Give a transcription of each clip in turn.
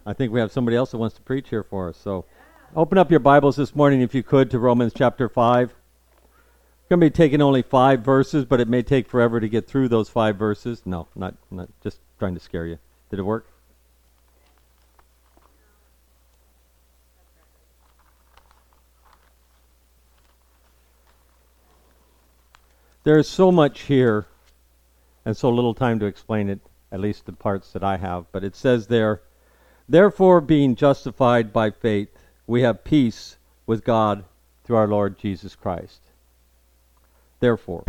I think we have somebody else that wants to preach here for us. So open up your Bibles this morning, if you could, to Romans chapter 5. We're going to be taking only 5 verses, but it may take forever to get through those 5 verses. No, not just trying to scare you. Did it work? There is so much here and so little time to explain it, at least the parts that I have. But it says there, therefore, being justified by faith, we have peace with God through our Lord Jesus Christ. Therefore.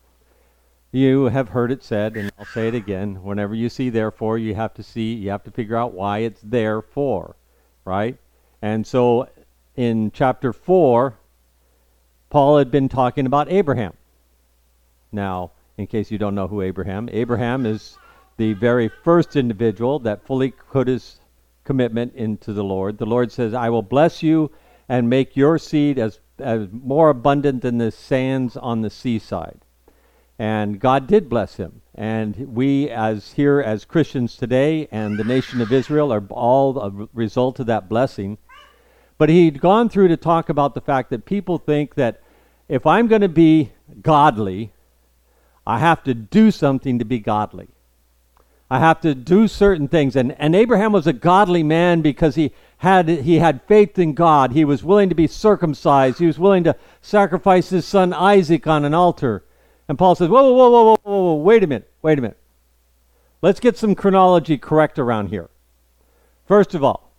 You have heard it said, and I'll say it again, whenever you see therefore, you have to figure out why it's there for, right? And so in chapter 4, Paul had been talking about Abraham. Now, in case you don't know who Abraham is the very first individual that fully put his commitment into the Lord. The Lord says, I will bless you and make your seed as more abundant than the sands on the seaside. And God did bless him. And we as Christians today and the nation of Israel are all a result of that blessing. But he'd gone through to talk about the fact that people think that if I'm going to be godly, I have to do something to be godly. I have to do certain things. And Abraham was a godly man because he had faith in God. He was willing to be circumcised. He was willing to sacrifice his son Isaac on an altar. And Paul says, whoa, wait a minute. Let's get some chronology correct around here. First of all,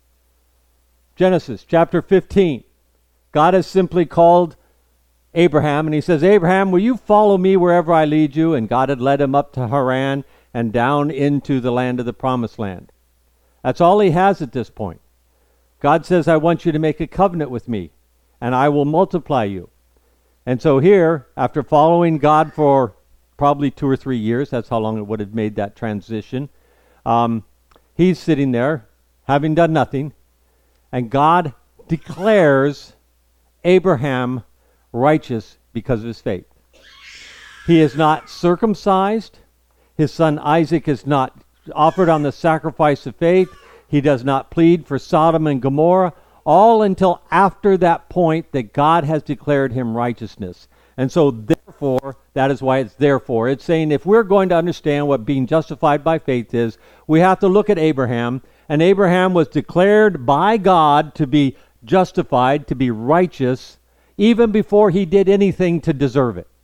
Genesis chapter 15. God has simply called Abraham, and he says, Abraham, will you follow me wherever I lead you? And God had led him up to Haran and down into the land of the promised land. That's all he has at this point. God says, I want you to make a covenant with me, and I will multiply you. And so here, after following God for probably 2 or 3 years, that's how long it would have made that transition, he's sitting there, having done nothing, and God declares Abraham righteous because of his faith. He is not circumcised. His son Isaac is not offered on the sacrifice of faith. He does not plead for Sodom and Gomorrah, all until after that point that God has declared him righteousness. And so therefore, that is why it's therefore. It's saying if we're going to understand what being justified by faith is, we have to look at Abraham. And Abraham was declared by God to be justified, to be righteous, even before he did anything to deserve it.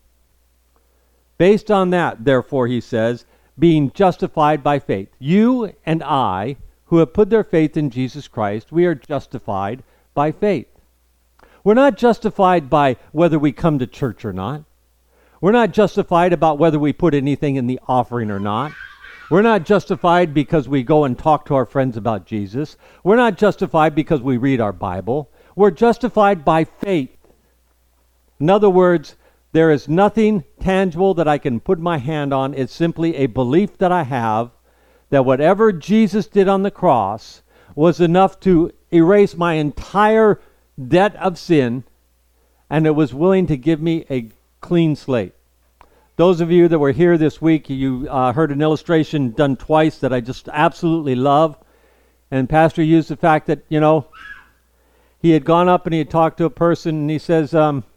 Based on that, therefore, he says, being justified by faith. You and I, who have put their faith in Jesus Christ, we are justified by faith. We're not justified by whether we come to church or not. We're not justified about whether we put anything in the offering or not. We're not justified because we go and talk to our friends about Jesus. We're not justified because we read our Bible. We're justified by faith. In other words, there is nothing tangible that I can put my hand on. It's simply a belief that I have that whatever Jesus did on the cross was enough to erase my entire debt of sin, and it was willing to give me a clean slate. Those of you that were here this week, you heard an illustration done twice that I just absolutely love. And Pastor used the fact that, he had gone up and he had talked to a person, and he says,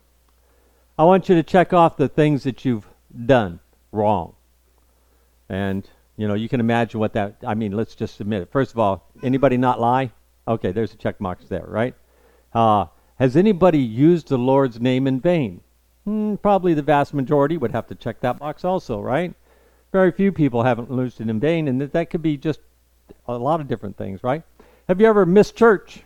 I want you to check off the things that you've done wrong. And, you can imagine what that, let's just admit it. First of all, anybody not lie? Okay, there's a check mark there, right? Has anybody used the Lord's name in vain? Probably the vast majority would have to check that box also, right? Very few people haven't used it in vain, and that could be just a lot of different things, right? Have you ever missed church?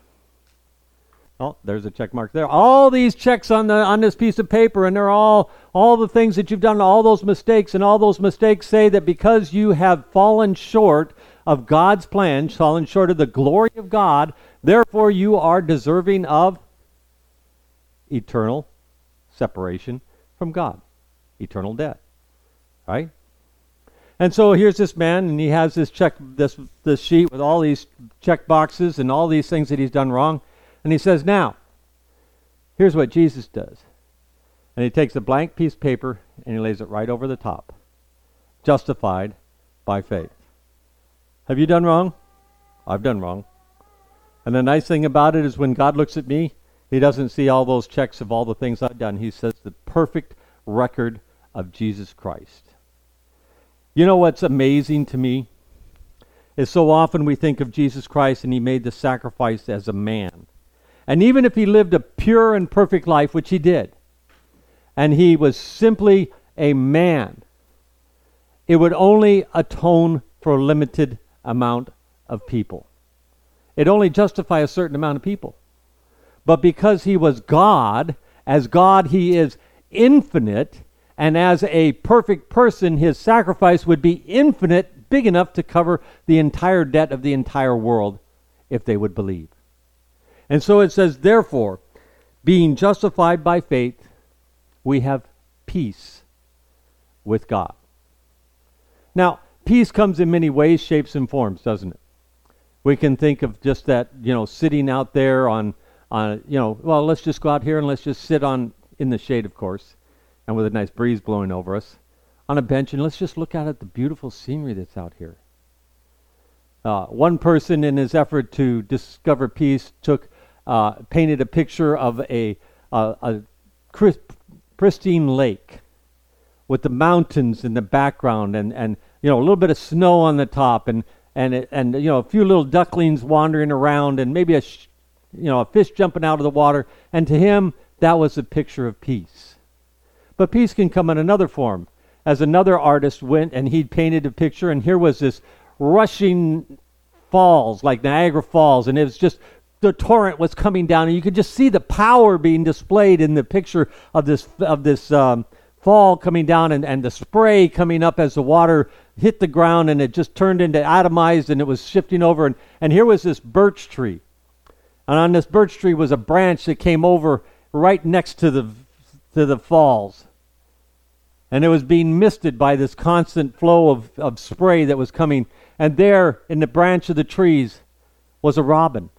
Oh, there's a check mark there. All these checks on this piece of paper, and they're all the things that you've done, all those mistakes, and all those mistakes say that because you have fallen short of God's plan, fallen short of the glory of God, therefore you are deserving of eternal separation from God, eternal death, right? And so here's this man, and he has this sheet with all these check boxes and all these things that he's done wrong. And he says, now, here's what Jesus does. And he takes a blank piece of paper and he lays it right over the top. Justified by faith. Have you done wrong? I've done wrong. And the nice thing about it is when God looks at me, he doesn't see all those checks of all the things I've done. He says the perfect record of Jesus Christ. You know what's amazing to me? Is so often we think of Jesus Christ and he made the sacrifice as a man. And even if he lived a pure and perfect life, which he did, and he was simply a man, it would only atone for a limited amount of people. It only justify a certain amount of people. But because he was God, as God he is infinite, and as a perfect person, his sacrifice would be infinite, big enough to cover the entire debt of the entire world if they would believe. And so it says, therefore, being justified by faith, we have peace with God. Now, peace comes in many ways, shapes, and forms, doesn't it? We can think of just that, sitting out there on let's just go out here and let's just sit in the shade, of course, and with a nice breeze blowing over us, on a bench, and let's just look out at the beautiful scenery that's out here. One person, in his effort to discover peace, painted a picture of a pristine lake with the mountains in the background, and a little bit of snow on the top, and a few little ducklings wandering around, and maybe a fish jumping out of the water. And to him, that was a picture of peace. But peace can come in another form. As another artist went and he painted a picture, and here was this rushing falls, like Niagara Falls, and it was just, the torrent was coming down, and you could just see the power being displayed in the picture of this fall coming down, and the spray coming up as the water hit the ground, and it just turned into atomized, and it was shifting over, and here was this birch tree. And on this birch tree was a branch that came over right next to the falls. And it was being misted by this constant flow of spray that was coming. And there, in the branch of the trees, was a robin.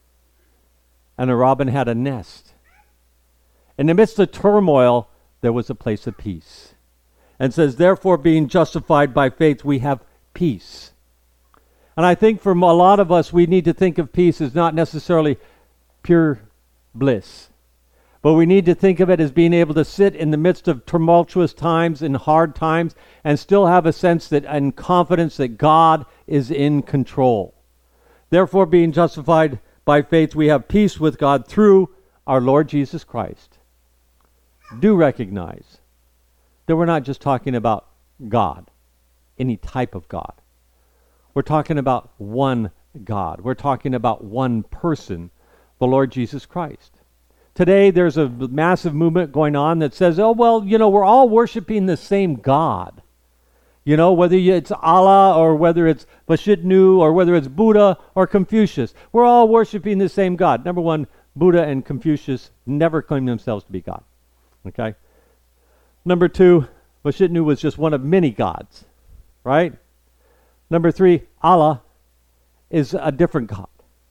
And a robin had a nest. In the midst of turmoil, there was a place of peace. And says, therefore, being justified by faith, we have peace. And I think for a lot of us, we need to think of peace as not necessarily pure bliss. But we need to think of it as being able to sit in the midst of tumultuous times and hard times and still have a sense that and confidence that God is in control. Therefore, being justified by faith, we have peace with God through our Lord Jesus Christ. Do recognize that we're not just talking about God, any type of God. We're talking about one God. We're talking about one person, the Lord Jesus Christ. Today, there's a massive movement going on that says, we're all worshiping the same God. Whether it's Allah or whether it's Vishnu or whether it's Buddha or Confucius. We're all worshiping the same God. Number one, Buddha and Confucius never claimed themselves to be God. Okay? Number two, Vishnu was just one of many gods. Right? Number three, Allah is a different God.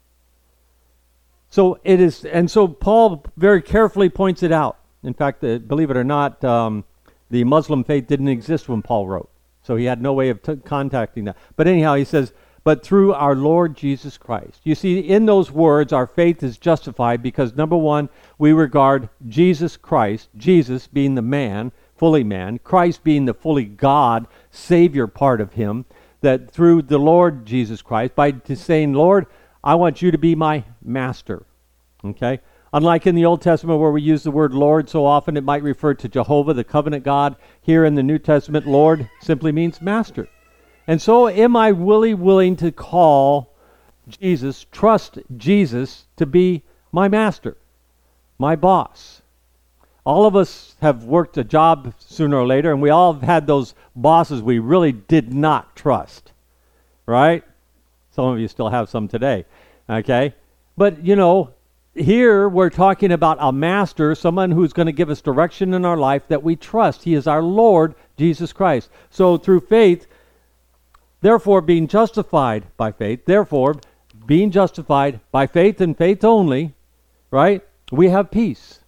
So it is, and so Paul very carefully points it out. In fact, believe it or not, the Muslim faith didn't exist when Paul wrote. So he had no way of contacting that. But anyhow, he says, but through our Lord Jesus Christ. You see, in those words, our faith is justified because, number one, we regard Jesus Christ, Jesus being the man, fully man, Christ being the fully God, Savior part of him, that through the Lord Jesus Christ, by saying, Lord, I want you to be my master. Okay? Unlike in the Old Testament where we use the word Lord so often, it might refer to Jehovah, the covenant God. Here in the New Testament, Lord simply means master. And so am I willing to call Jesus, trust Jesus to be my master, my boss. All of us have worked a job sooner or later, and we all have had those bosses we really did not trust. Right? Some of you still have some today, okay? But, here we're talking about a master, someone who's going to give us direction in our life that we trust. He is our Lord, Jesus Christ. So through faith, therefore being justified by faith, and faith only, right, we have peace.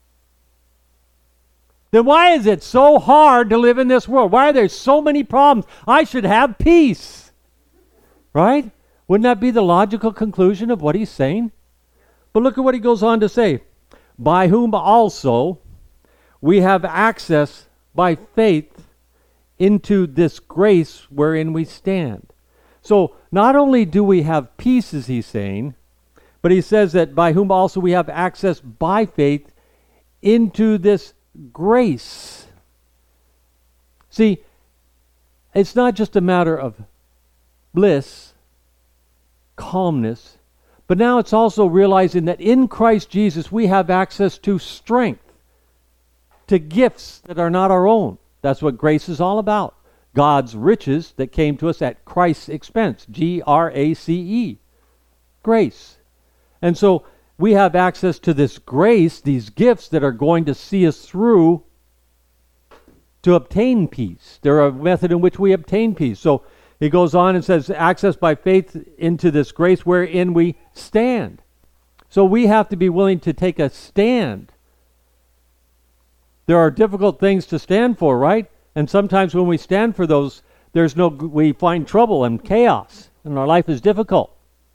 Then why is it so hard to live in this world? Why are there so many problems? I should have peace. Right? Wouldn't that be the logical conclusion of what he's saying? But look at what he goes on to say. By whom also we have access by faith into this grace wherein we stand. So not only do we have peace, as he's saying, but he says that by whom also we have access by faith into this grace. See, it's not just a matter of bliss, calmness, but now it's also realizing that in Christ Jesus we have access to strength, to gifts that are not our own. That's what grace is all about. God's riches that came to us at Christ's expense. Grace. Grace. And so we have access to this grace, these gifts that are going to see us through to obtain peace. They're a method in which we obtain peace. So he goes on and says, access by faith into this grace wherein we stand. So we have to be willing to take a stand. There are difficult things to stand for, right? And sometimes when we stand for those, we find trouble and chaos, and our life is difficult.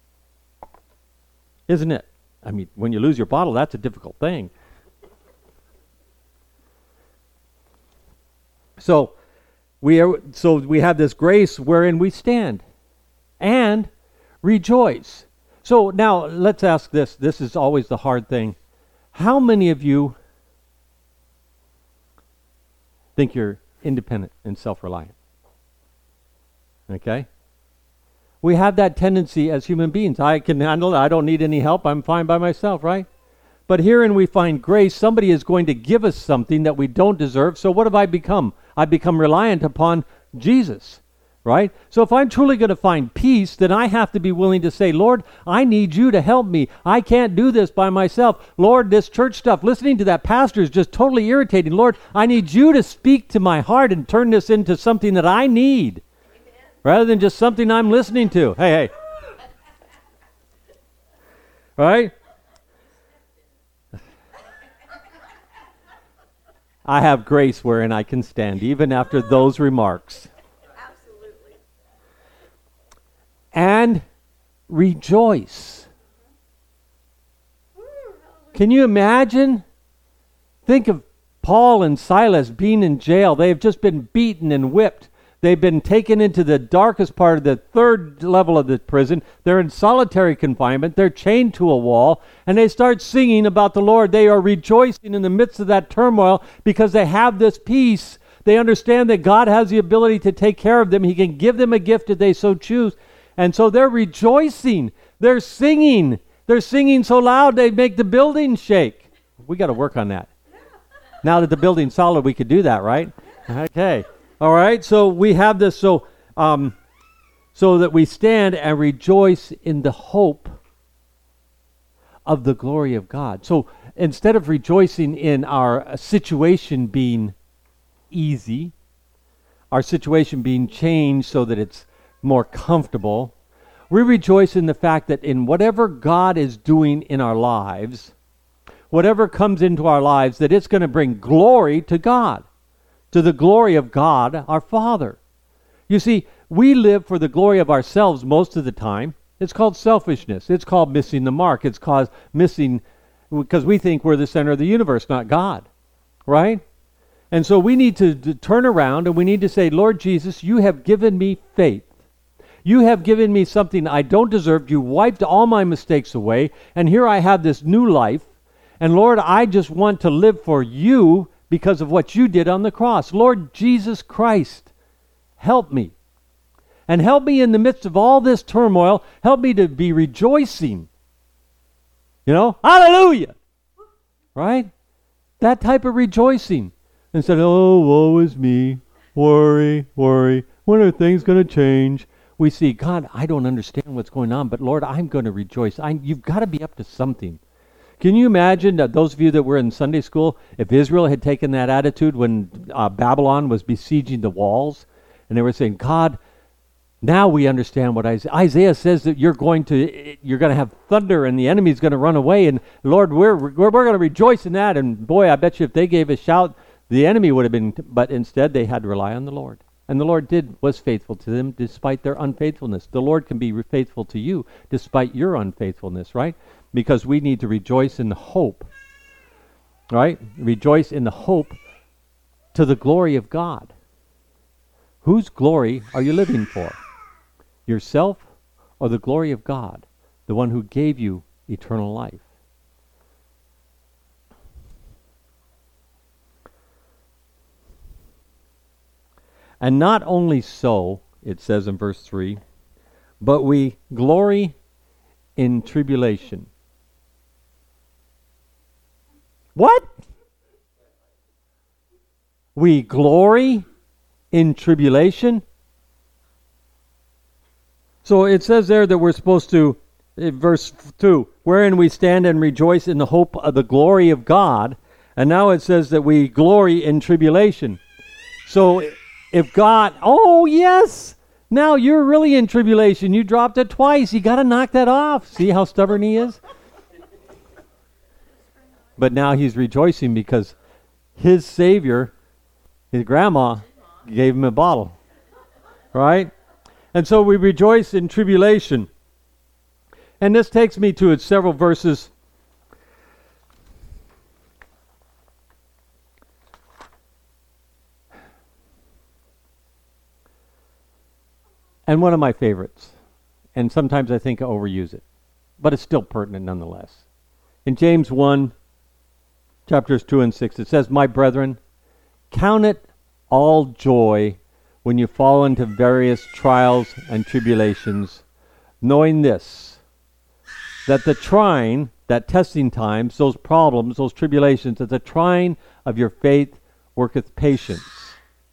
Isn't it? I mean, when you lose your bottle, that's a difficult thing. So we have this grace wherein we stand and rejoice. So now let's ask this. This is always the hard thing. How many of you think you're independent and self-reliant? Okay? We have that tendency as human beings. I can handle it. I don't need any help. I'm fine by myself, right? But herein we find grace. Somebody is going to give us something that we don't deserve. So what have I become? I become reliant upon Jesus, right? So if I'm truly going to find peace, then I have to be willing to say, Lord, I need you to help me. I can't do this by myself. Lord, this church stuff, listening to that pastor is just totally irritating. Lord, I need you to speak to my heart and turn this into something that I need, rather than just something I'm listening to. Hey. Right? I have grace wherein I can stand, even after those remarks. Absolutely. And rejoice. Can you imagine? Think of Paul and Silas being in jail. They have just been beaten and whipped. They've been taken into the darkest part of the third level of the prison. They're in solitary confinement. They're chained to a wall. And they start singing about the Lord. They are rejoicing in the midst of that turmoil because they have this peace. They understand that God has the ability to take care of them. He can give them a gift if they so choose. And so they're rejoicing. They're singing. They're singing so loud they make the building shake. We got to work on that. Now that the building's solid, we could do that, right? Okay. All right, so we have this so that we stand and rejoice in the hope of the glory of God. So instead of rejoicing in our situation being easy, our situation being changed so that it's more comfortable, we rejoice in the fact that in whatever God is doing in our lives, whatever comes into our lives, that it's going to bring glory to God. To the glory of God, our Father. You see, we live for the glory of ourselves most of the time. It's called selfishness. It's called missing the mark. It's called missing because we think we're the center of the universe, not God. Right? And so we need to turn around and we need to say, Lord Jesus, you have given me faith. You have given me something I don't deserve. You wiped all my mistakes away. And here I have this new life. And Lord, I just want to live for you because of what you did on the cross. Lord Jesus Christ, help me. And help me in the midst of all this turmoil. Help me to be rejoicing. You know, hallelujah. Right? That type of rejoicing. Instead of, oh, woe is me. Worry. When are things going to change? We see, God, I don't understand what's going on, but Lord, I'm going to rejoice. You've got to be up to something. Can you imagine that those of you that were in Sunday school, if Israel had taken that attitude when Babylon was besieging the walls, and they were saying, God, now we understand what Isaiah says that you're going to have thunder and the enemy's going to run away, and Lord, we're going to rejoice in that. And boy, I bet you if they gave a shout, the enemy would have been, but instead they had to rely on the Lord. And the Lord was faithful to them despite their unfaithfulness. The Lord can be faithful to you despite your unfaithfulness, right? Because we need to rejoice in the hope, right? Rejoice in the hope to the glory of God. Whose glory are you living for? Yourself or the glory of God, the one who gave you eternal life? And not only so, it says in verse 3, but we glory in tribulation. What? We glory in tribulation? So it says there that we're supposed to, in verse 2, wherein we stand and rejoice in the hope of the glory of God. And now it says that we glory in tribulation. So if God, oh yes, now you're really in tribulation. You dropped it twice. You got to knock that off. See how stubborn he is? But now he's rejoicing because his Savior, his grandma, gave him a bottle. Right? And so we rejoice in tribulation. And this takes me to several verses. And one of my favorites, and sometimes I think I overuse it, but it's still pertinent nonetheless. In James 1, chapters 2 and 6, it says, "My brethren, count it all joy when you fall into various trials and tribulations, knowing this, that the trying, that testing times, those problems, those tribulations, that the trying of your faith worketh patience."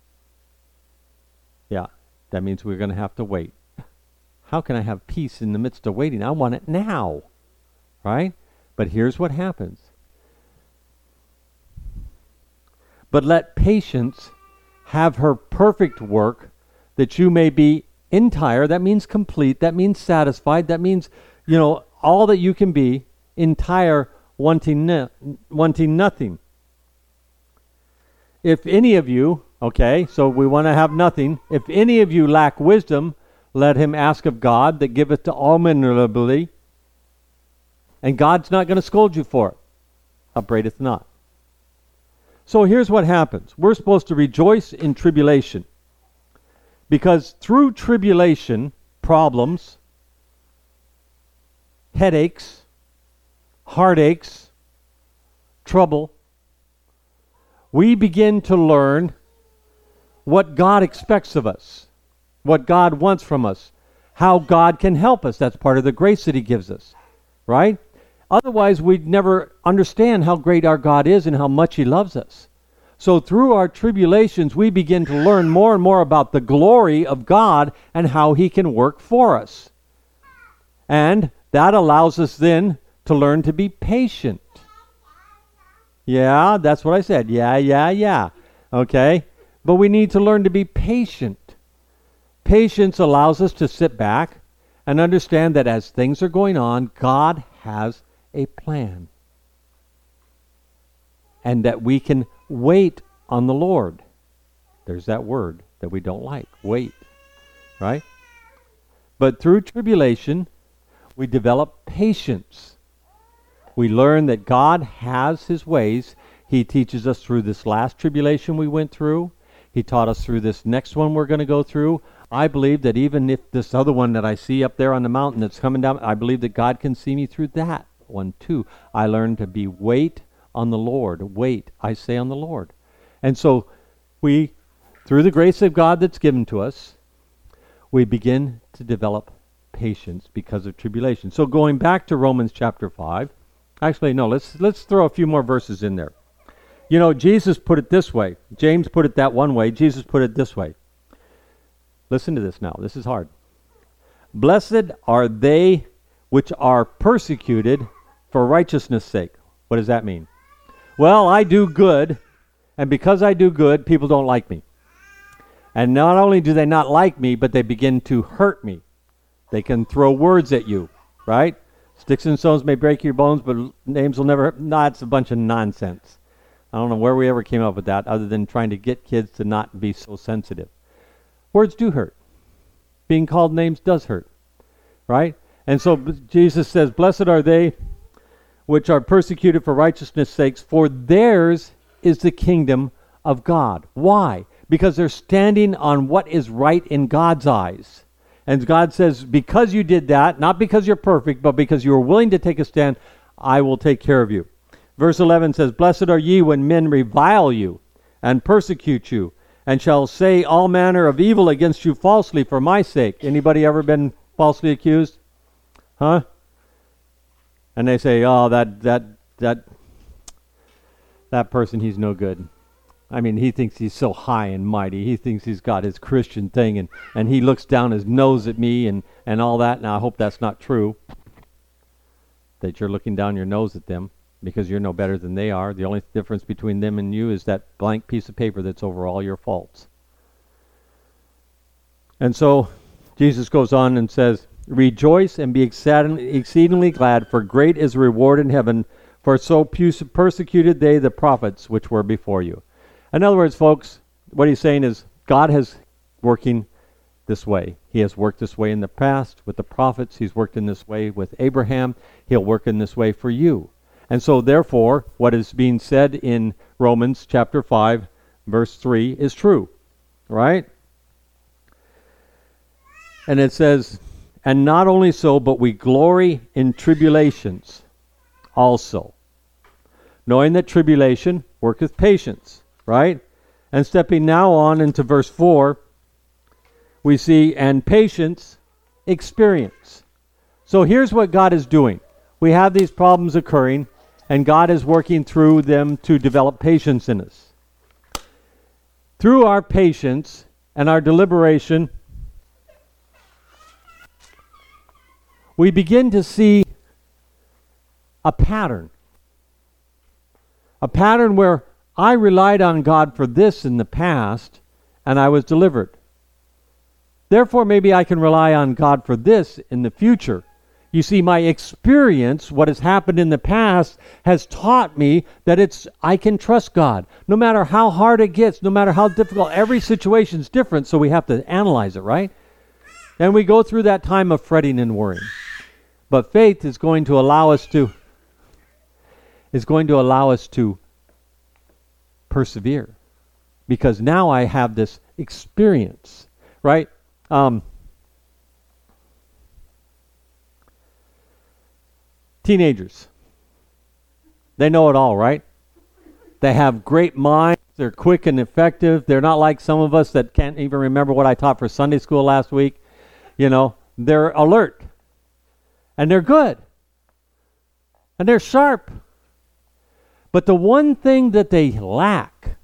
Yeah. That means we're going to have to wait. How can I have peace in the midst of waiting? I want it now, right? But here's what happens. But let patience have her perfect work, that you may be entire. That means complete. That means satisfied. That means, all that you can be, entire, wanting nothing. If any of you, okay, so we want to have nothing. If any of you lack wisdom, let him ask of God, that giveth to all men liberally. And God's not going to scold you for it. Upbraideth not. So here's what happens. We're supposed to rejoice in tribulation. Because through tribulation, problems, headaches, heartaches, trouble, we begin to learn what God expects of us, what God wants from us, how God can help us. That's part of the grace that he gives us, right? Otherwise, we'd never understand how great our God is and how much he loves us. So through our tribulations, we begin to learn more and more about the glory of God and how he can work for us. And that allows us then to learn to be patient. Yeah, that's what I said. Yeah. Okay? But we need to learn to be patient. Patience allows us to sit back and understand that as things are going on, God has a plan. And that we can wait on the Lord. There's that word that we don't like. Wait. Right? But through tribulation, we develop patience. We learn that God has his ways. He teaches us through this last tribulation we went through. He taught us through this next one we're going to go through. I believe that even if this other one that I see up there on the mountain that's coming down, I believe that God can see me through that one too. I learned to be wait on the Lord. Wait, I say, on the Lord. And so we, through the grace of God that's given to us, we begin to develop patience because of tribulation. So going back to Romans chapter 5, actually, no, let's throw a few more verses in there. Jesus put it this way. James put it that one way. Jesus put it this way. Listen to this now. This is hard. Blessed are they which are persecuted for righteousness' sake. What does that mean? Well, I do good, and because I do good, people don't like me. And not only do they not like me, but they begin to hurt me. They can throw words at you, right? Sticks and stones may break your bones, but names will never hurt. No, it's a bunch of nonsense. I don't know where we ever came up with that other than trying to get kids to not be so sensitive. Words do hurt. Being called names does hurt, right? And so Jesus says, blessed are they which are persecuted for righteousness' sakes, for theirs is the kingdom of God. Why? Because they're standing on what is right in God's eyes. And God says, because you did that, not because you're perfect, but because you are willing to take a stand, I will take care of you. Verse 11 says, blessed are ye when men revile you and persecute you, and shall say all manner of evil against you falsely for my sake. Anybody ever been falsely accused? Huh? And they say, oh, that person, he's no good. I mean, he thinks he's so high and mighty. He thinks he's got his Christian thing, and he looks down his nose at me and all that. Now, I hope that's not true, that you're looking down your nose at them, because you're no better than they are. The only difference between them and you is that blank piece of paper that's over all your faults. And so Jesus goes on and says, rejoice and be exceedingly glad, for great is the reward in heaven, for so persecuted they the prophets which were before you. In other words, folks, what he's saying is God has working this way. He has worked this way in the past with the prophets. He's worked in this way with Abraham. He'll work in this way for you. And so, therefore, what is being said in Romans chapter 5, verse 3 is true, right? And it says, and not only so, but we glory in tribulations also, knowing that tribulation worketh patience, right? And stepping now on into verse 4, we see, and patience, experience. So here's what God is doing. We have these problems occurring, and God is working through them to develop patience in us. Through our patience and our deliberation, we begin to see a pattern. A pattern where I relied on God for this in the past, and I was delivered. Therefore, maybe I can rely on God for this in the future. You see, my experience, what has happened in the past, has taught me that I can trust God. No matter how hard it gets, no matter how difficult, every situation is different, so we have to analyze it, right? And we go through that time of fretting and worrying. But faith is going to allow us to persevere. Because now I have this experience, right? Teenagers, they know it all, right? They have great minds. They're quick and effective. They're not like some of us that can't even remember what I taught for Sunday school last week. You know, they're alert. And they're good. And they're sharp. But the one thing that they lack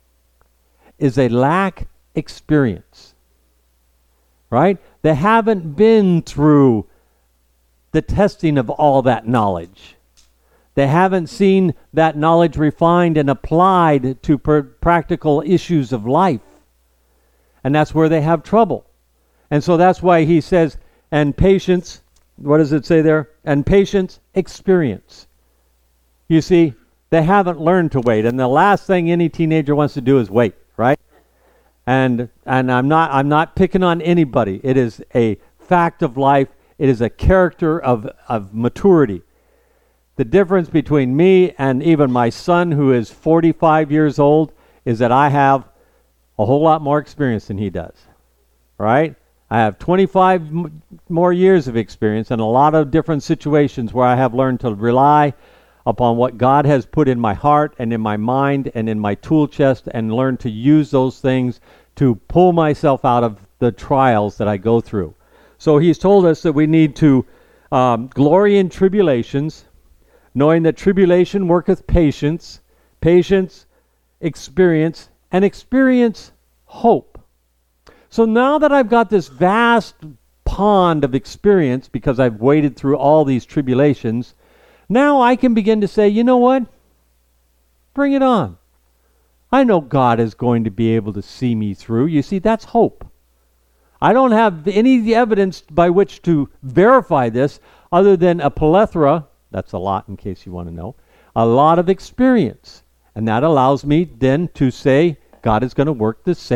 is they lack experience. Right? They haven't been through the testing of all that knowledge. They haven't seen that knowledge refined and applied to practical issues of life. And that's where they have trouble. And so that's why he says, and patience, what does it say there? And patience, experience. You see, they haven't learned to wait. And the last thing any teenager wants to do is wait, right? And I'm not picking on anybody. It is a fact of life. It is a character of maturity. The difference between me and even my son, who is 45 years old, is that I have a whole lot more experience than he does. Right? I have 25 more years of experience in a lot of different situations where I have learned to rely upon what God has put in my heart and in my mind and in my tool chest, and learn to use those things to pull myself out of the trials that I go through. So he's told us that we need to glory in tribulations, knowing that tribulation worketh patience, patience, experience, and experience hope. So now that I've got this vast pond of experience, because I've waded through all these tribulations, now I can begin to say, you know what? Bring it on. I know God is going to be able to see me through. You see, that's hope. I don't have any evidence by which to verify this other than a plethora, that's a lot in case you want to know, a lot of experience. And that allows me then to say God is going to work the same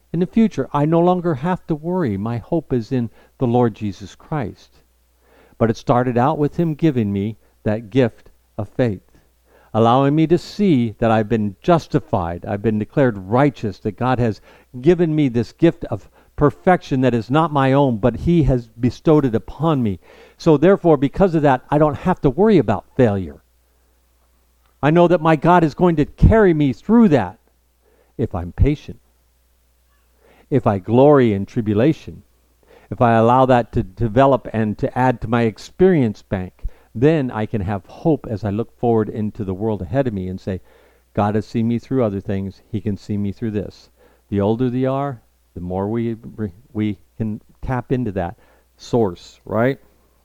in the future. I no longer have to worry. My hope is in the Lord Jesus Christ. But it started out with him giving me that gift of faith, allowing me to see that I've been justified, I've been declared righteous, that God has given me this gift of perfection that is not my own, but he has bestowed it upon me. So therefore, because of that, I don't have to worry about failure. I know that my God is going to carry me through that if I'm patient, if I glory in tribulation, if I allow that to develop and to add to my experience bank. Then I can have hope as I look forward into the world ahead of me and say, God has seen me through other things. He can see me through this. The older they are, the more we can tap into that source, right?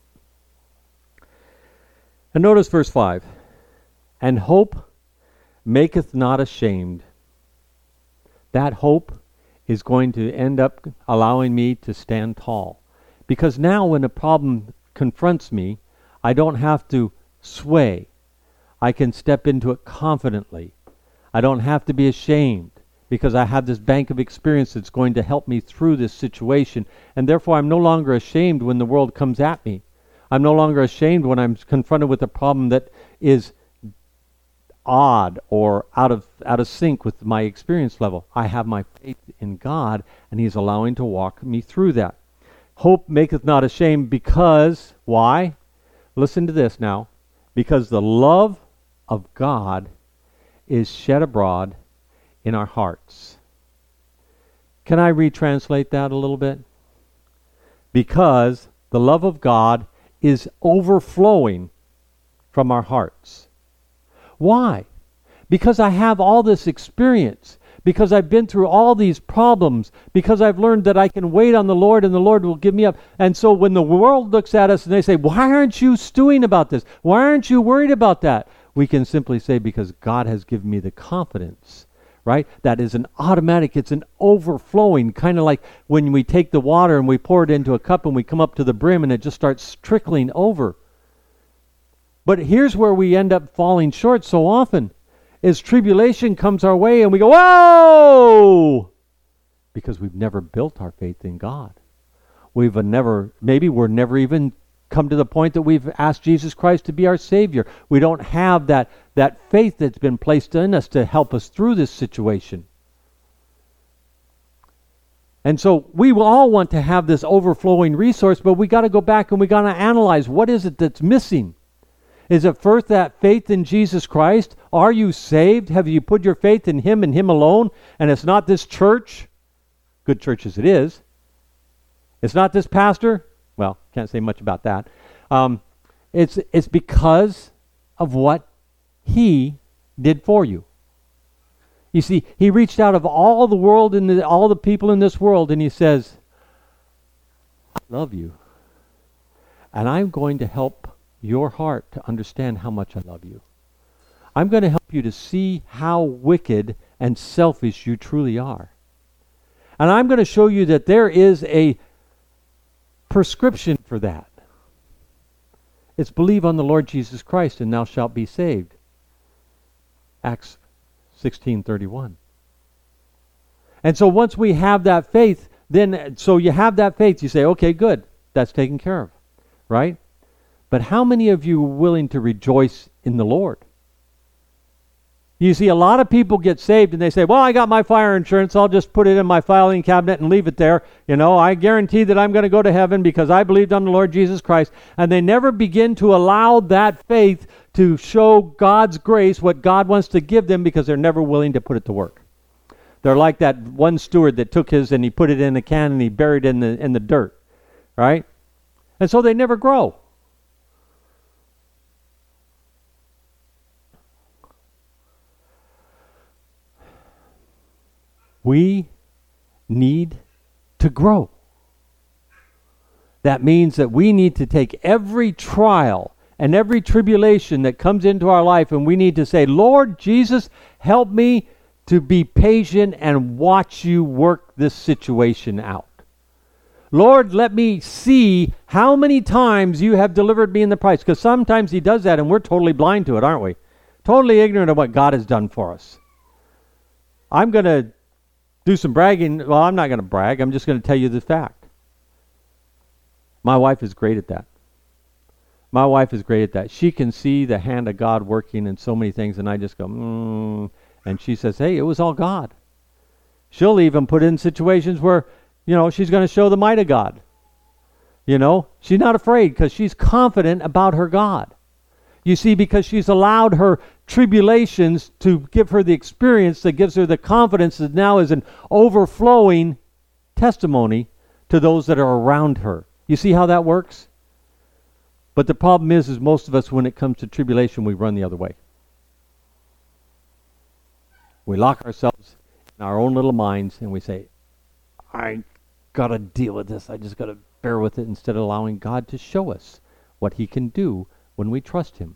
And notice verse 5. And hope maketh not ashamed. That hope is going to end up allowing me to stand tall. Because now when a problem confronts me, I don't have to sway. I can step into it confidently. I don't have to be ashamed because I have this bank of experience that's going to help me through this situation. And therefore, I'm no longer ashamed when the world comes at me. I'm no longer ashamed when I'm confronted with a problem that is odd or out of sync with my experience level. I have my faith in God, and he's allowing to walk me through that. Hope maketh not ashamed because, why? Listen to this now. Because the love of God is shed abroad in our hearts. Can I retranslate that a little bit? Because the love of God is overflowing from our hearts. Why? Because I have all this experience. Because I've been through all these problems, because I've learned that I can wait on the Lord and the Lord will give me up. And so when the world looks at us and they say, why aren't you stewing about this? Why aren't you worried about that? We can simply say, because God has given me the confidence, right? That is an automatic, it's an overflowing, kind of like when we take the water and we pour it into a cup and we come up to the brim and it just starts trickling over. But here's where we end up falling short so often. Is tribulation comes our way and we go, whoa! Because we've never built our faith in God. We're never even come to the point that we've asked Jesus Christ to be our Savior. We don't have that faith that's been placed in us to help us through this situation. And so we will all want to have this overflowing resource, but we got to go back and we got to analyze what is it that's missing. Is it first that faith in Jesus Christ? Are you saved? Have you put your faith in Him and Him alone? And it's not this church, good church as it is. It's not this pastor. Well, can't say much about that. It's because of what He did for you. You see, He reached out of all the world and all the people in this world, and He says, I love you. And I'm going to help your heart to understand how much I love you. I'm going to help you to see how wicked and selfish you truly are. And I'm going to show you that there is a prescription for that. It's believe on the Lord Jesus Christ and thou shalt be saved. Acts 16:31. And so once we have that faith, so you have that faith, you say, okay, good, that's taken care of, right? But how many of you are willing to rejoice in the Lord? You see, a lot of people get saved and they say, well, I got my fire insurance. I'll just put it in my filing cabinet and leave it there. You know, I guarantee that I'm going to go to heaven because I believed on the Lord Jesus Christ. And they never begin to allow that faith to show God's grace, what God wants to give them, because they're never willing to put it to work. They're like that one steward that took his and he put it in a can and he buried it in the dirt, right? And so they never grow. We need to grow. That means that we need to take every trial and every tribulation that comes into our life and we need to say, Lord Jesus, help me to be patient and watch you work this situation out. Lord, let me see how many times you have delivered me in the price. Because sometimes He does that and we're totally blind to it, aren't we? Totally ignorant of what God has done for us. I'm going to do some bragging. Well, I'm not going to brag. I'm just going to tell you the fact. My wife is great at that. My wife is great at that. She can see the hand of God working in so many things, and I just go, and she says, hey, it was all God. She'll even put in situations where, she's going to show the might of God. She's not afraid because she's confident about her God. You see, because she's allowed her tribulations to give her the experience that gives her the confidence that now is an overflowing testimony to those that are around her. You see how that works? But the problem is most of us, when it comes to tribulation, we run the other way. We lock ourselves in our own little minds and we say, I got to deal with this. I just got to bear with it, instead of allowing God to show us what he can do when we trust him.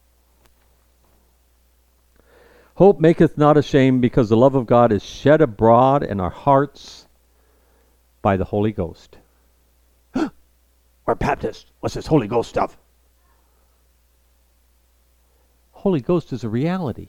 Hope maketh not ashamed, because the love of God is shed abroad in our hearts by the Holy Ghost. We're Baptists. What's this Holy Ghost stuff? Holy Ghost is a reality.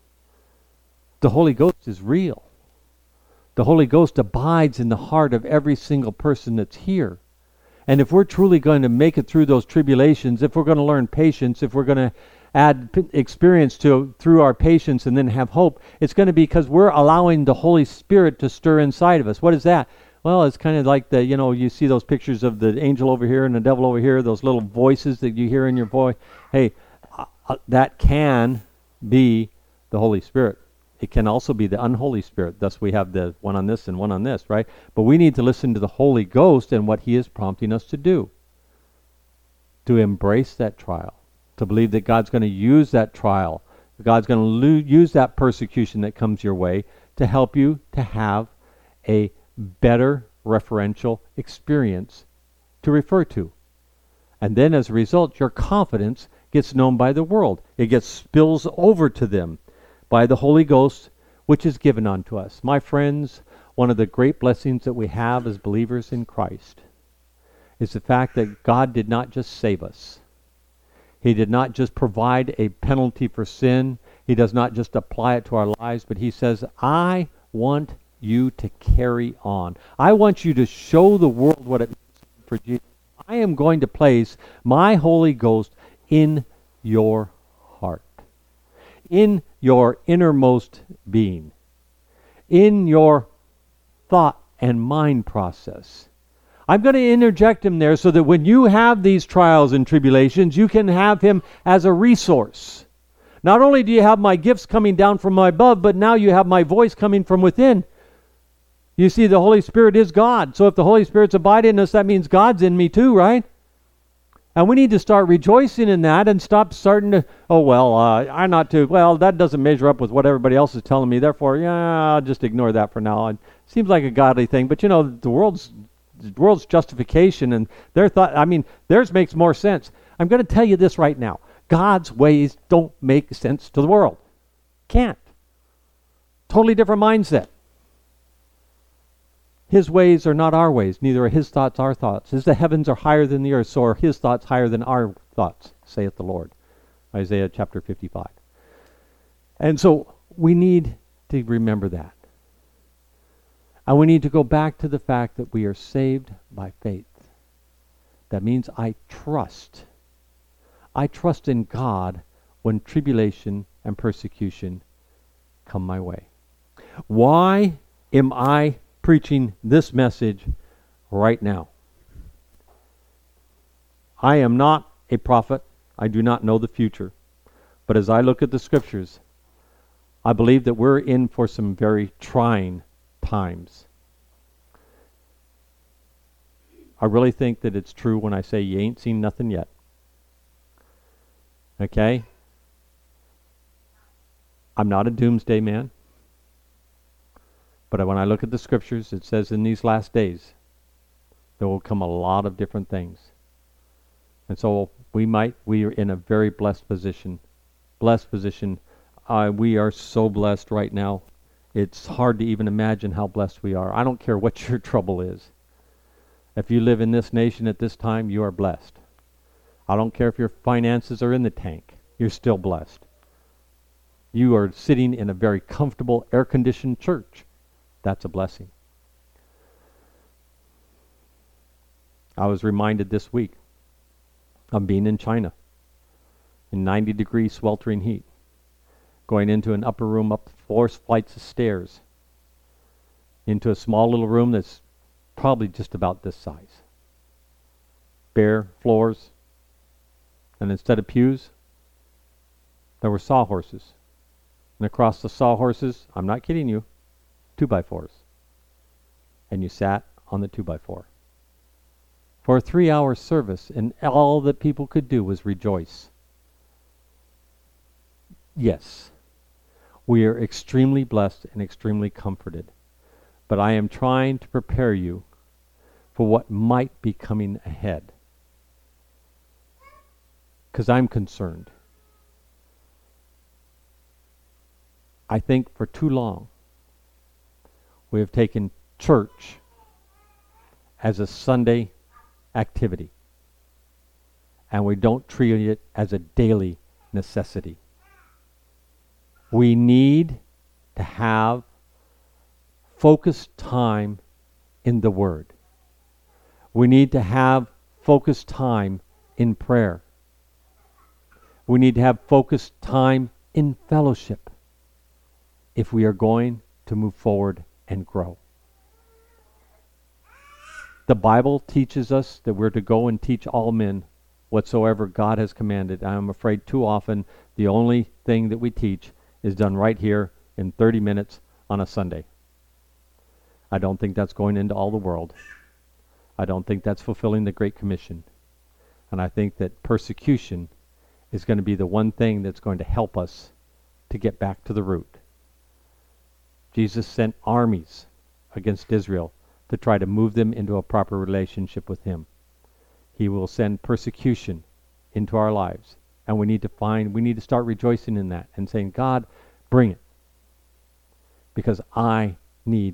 The Holy Ghost is real. The Holy Ghost abides in the heart of every single person that's here. And if we're truly going to make it through those tribulations, if we're going to learn patience, if we're going to add experience through our patience and then have hope, it's going to be because we're allowing the Holy Spirit to stir inside of us. What is that? Well, it's kind of like you see those pictures of the angel over here and the devil over here, those little voices that you hear in your voice. Hey, that can be the Holy Spirit. It can also be the unholy spirit. Thus we have the one on this and one on this, right? But we need to listen to the Holy Ghost and what he is prompting us to do. To embrace that trial. To believe that God's going to use that trial. God's going to use that persecution that comes your way to help you to have a better referential experience to refer to. And then as a result, your confidence gets known by the world. It spills over to them by the Holy Ghost, which is given unto us. My friends, one of the great blessings that we have as believers in Christ is the fact that God did not just save us. He did not just provide a penalty for sin. He does not just apply it to our lives, but he says, I want you to carry on. I want you to show the world what it means for Jesus. I am going to place my Holy Ghost in your heart, in your innermost being, in your thought and mind process. I'm going to interject him there so that when you have these trials and tribulations, you can have him as a resource. Not only do you have my gifts coming down from above, but now you have my voice coming from within. You see, the Holy Spirit is God. So if the Holy Spirit's abiding in us, that means God's in me too, right? And we need to start rejoicing in that and stop starting to, I'm not too, that doesn't measure up with what everybody else is telling me. Therefore, I'll just ignore that for now. It seems like a godly thing. But the world's justification and their thought, theirs makes more sense. I'm going to tell you this right now. God's ways don't make sense to the world. Can't. Totally different mindset. His ways are not our ways, neither are his thoughts our thoughts. As the heavens are higher than the earth, so are his thoughts higher than our thoughts, saith the Lord. Isaiah chapter 55. And so we need to remember that. And we need to go back to the fact that we are saved by faith. That means I trust. I trust in God when tribulation and persecution come my way. Why am I preaching this message right now? I am not a prophet. I do not know the future. But as I look at the scriptures, I believe that we're in for some very trying times. I really think that it's true when I say you ain't seen nothing yet. Okay? I'm not a doomsday man. But when I look at the scriptures, it says in these last days, there will come a lot of different things. And so we are in a very blessed position. Blessed position. We are so blessed right now. It's hard to even imagine how blessed we are. I don't care what your trouble is. If you live in this nation at this time, you are blessed. I don't care if your finances are in the tank. You're still blessed. You are sitting in a very comfortable, air-conditioned church. That's a blessing. I was reminded this week of being in China in 90-degree sweltering heat, going into an upper room up 4 flights of stairs into a small little room that's probably just about this size. Bare floors, and instead of pews, there were sawhorses. And across the sawhorses, I'm not kidding you, 2x4s. And you sat on the 2x4 for a 3-hour service, and all that people could do was rejoice. Yes, we are extremely blessed and extremely comforted, but I am trying to prepare you for what might be coming ahead, because I'm concerned. I think for too long we have taken church as a Sunday activity, and we don't treat it as a daily necessity. We need to have focused time in the Word. We need to have focused time in prayer. We need to have focused time in fellowship if we are going to move forward and grow. The Bible teaches us that we're to go and teach all men whatsoever God has commanded. I am afraid too often the only thing that we teach is done right here in 30 minutes on a Sunday. I don't think that's going into all the world. I don't think that's fulfilling the Great Commission. And I think that persecution is going to be the one thing that's going to help us to get back to the root. Jesus sent armies against Israel to try to move them into a proper relationship with Him. He will send persecution into our lives. And we need to start rejoicing in that and saying, God, bring it. Because I need